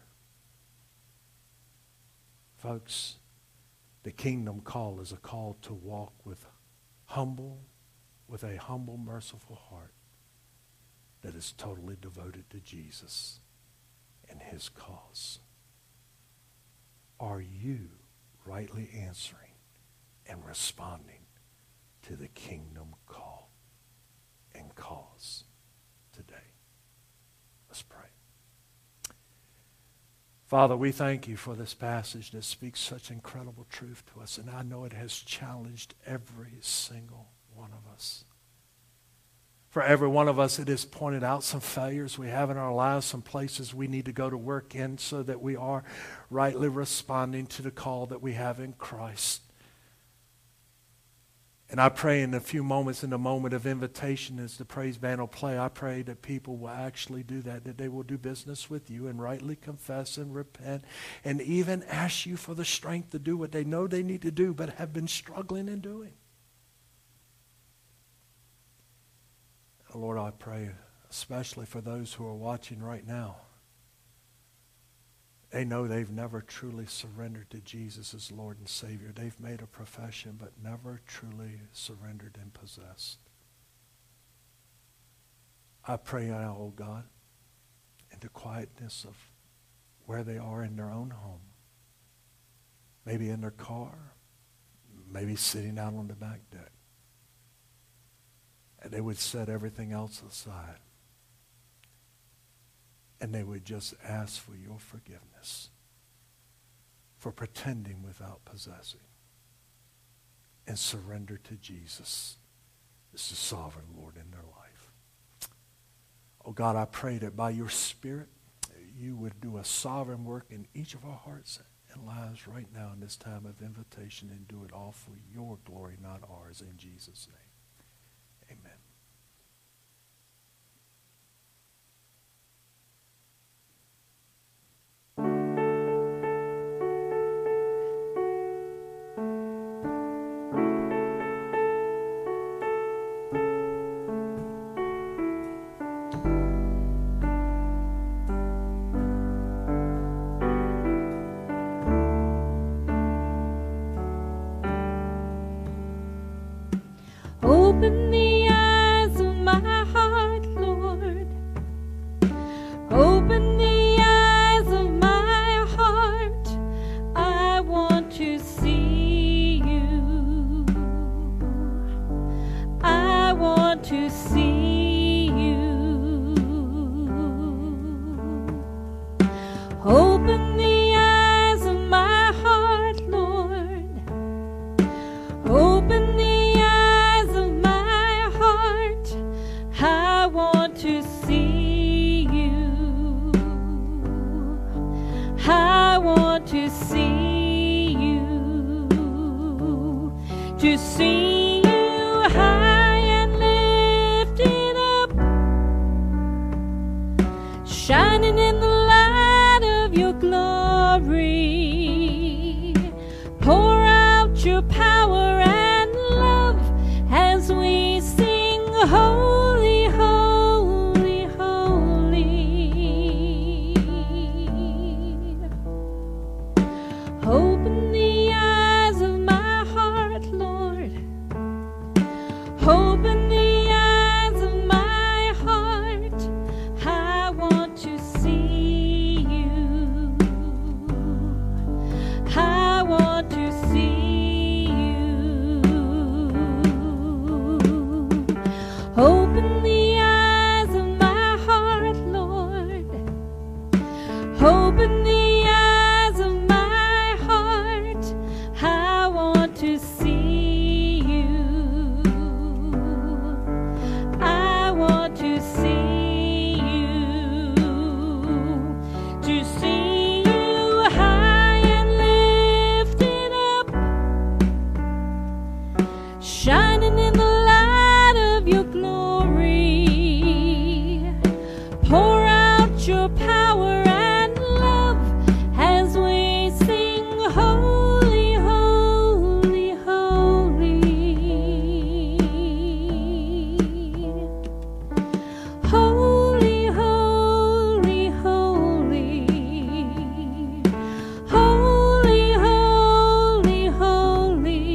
Folks, the kingdom call is a call to walk with humble, with a humble, merciful heart that is totally devoted to Jesus and his cause. Are you rightly answering and responding to the kingdom call and cause today? Let's pray. Father, we thank you for this passage that speaks such incredible truth to us, and I know it has challenged every single one of us. For every one of us, it has pointed out some failures we have in our lives, some places we need to go to work in so that we are rightly responding to the call that we have in Christ. And I pray in a few moments, in the moment of invitation as the praise band will play, I pray that people will actually do that, that they will do business with you and rightly confess and repent and even ask you for the strength to do what they know they need to do but have been struggling in doing. Lord, I pray especially for those who are watching right now. They know they've never truly surrendered to Jesus as Lord and Savior. They've made a profession but never truly surrendered and possessed. I pray now, oh God, the quietness of where they are in their own home. Maybe in their car. Maybe sitting out on the back deck. And they would set everything else aside. And they would just ask for your forgiveness for pretending without possessing. And surrender to Jesus as the sovereign Lord in their life. Oh God, I pray that by your Spirit, you would do a sovereign work in each of our hearts and lives right now in this time of invitation, and do it all for your glory, not ours, in Jesus' name. Amen. Open the eyes of my heart, Lord. Open the eyes of my heart. I want to see you. I want to see you. Open the eyes of my heart, Lord. Open the I want to see you. I want to see you. To see you high and lifted up, shining in the light of your glory. Pour out your power and love as we sing holy, holy, holy. Open the eyes of my heart, Lord. Open the eyes of my heart. I want to see you. I want to see you. Open the eyes of my heart, Lord. Open the eyes of my heart. I want to see you. I want to see you. To see you high and lifted up, shining in the light of your glory. Pour out your power and love as we sing holy, holy, holy. Holy, holy, holy. Holy, holy, holy.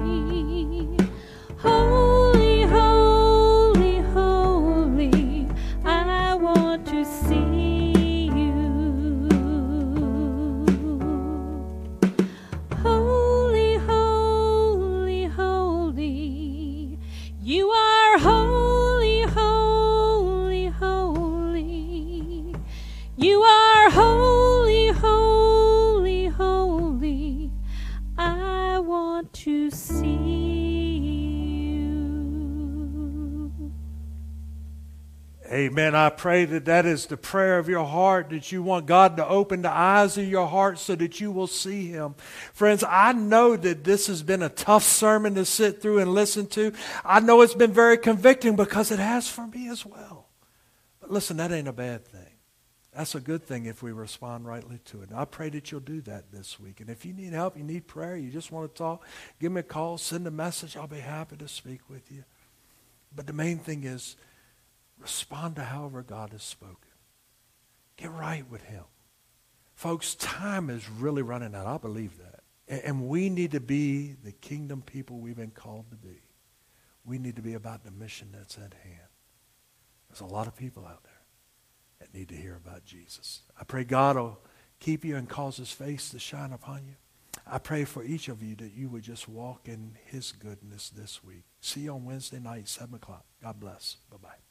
Holy, holy, holy. I want to see you. Holy, holy, holy. You are holy, holy, holy. You are holy, holy, holy. I want to see you. Amen. I pray that that is the prayer of your heart, that you want God to open the eyes of your heart so that you will see Him. Friends, I know that this has been a tough sermon to sit through and listen to. I know it's been very convicting because it has for me as well. But listen, that ain't a bad thing. That's a good thing if we respond rightly to it. And I pray that you'll do that this week. And if you need help, you need prayer, you just want to talk, give me a call, send a message. I'll be happy to speak with you. But the main thing is, respond to however God has spoken. Get right with Him. Folks, time is really running out. I believe that. And, and we need to be the kingdom people we've been called to be. We need to be about the mission that's at hand. There's a lot of people out there. that need to hear about Jesus. I pray God will keep you and cause his face to shine upon you. I pray for each of you that you would just walk in his goodness this week. See you on Wednesday night, seven o'clock. God bless. Bye-bye.